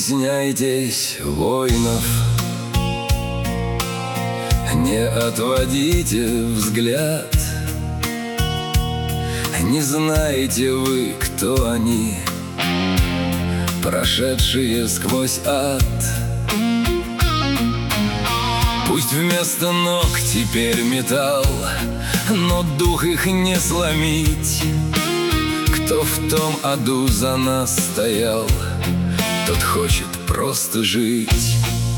стесняйтесь воинов, не отводите взгляд. Не знаете вы, кто они, прошедшие сквозь ад. Пусть вместо ног теперь металл, но дух их не сломить. Кто в том аду за нас стоял, тот хочет просто жить.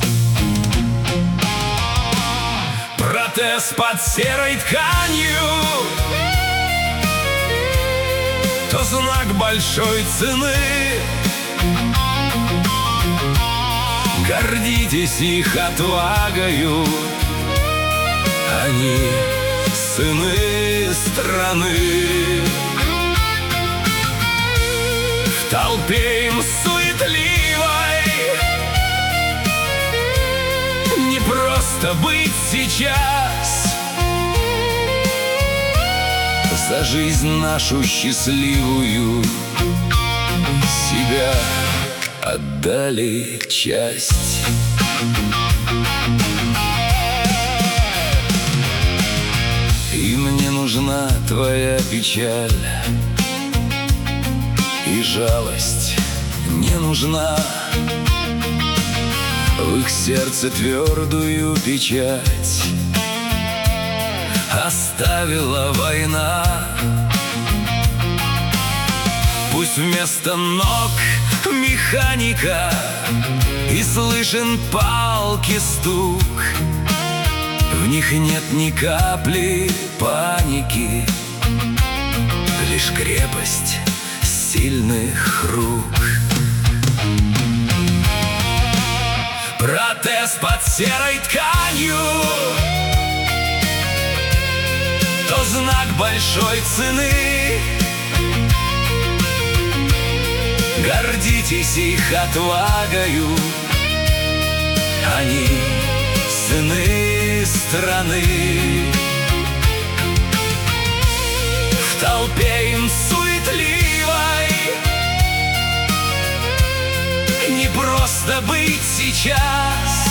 Протез под серой тканью, то знак большой цены. Гордитесь их отвагою, они сыны страны. В толпе им суетливой не просто быть сейчас. За жизнь нашу счастливую себя отдали часть. Им не нужна твоя печаль, и жалость не нужна. В их сердце твердую печать оставила война. Пусть вместо ног механика и слышен палки стук, в них нет ни капли паники, лишь крепость сильных рук. Протез под серой тканью, то знак большой цены. Гордитесь их отвагою, они сыны страны. В толпе им суетливой не просто быть сейчас.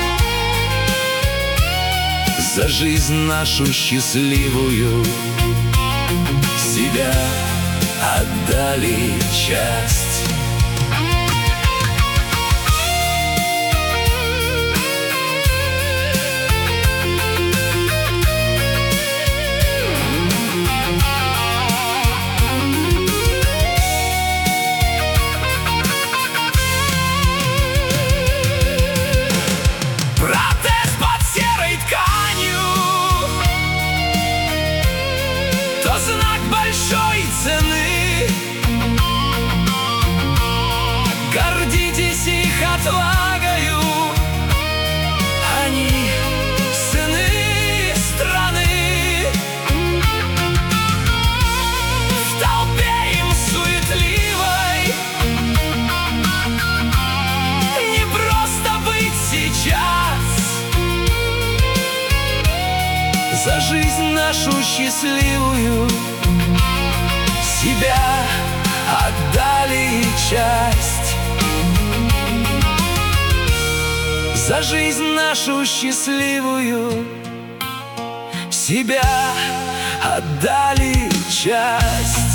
За жизнь нашу счастливую себя отдали часть. Протез под серой тканью, то знак большой цены. Гордитесь их отвагою, они сыны страны. В толпе им суетливой не просто быть сейчас. За жизнь нашу счастливую себя отдали часть. За жизнь нашу счастливую себя отдали часть.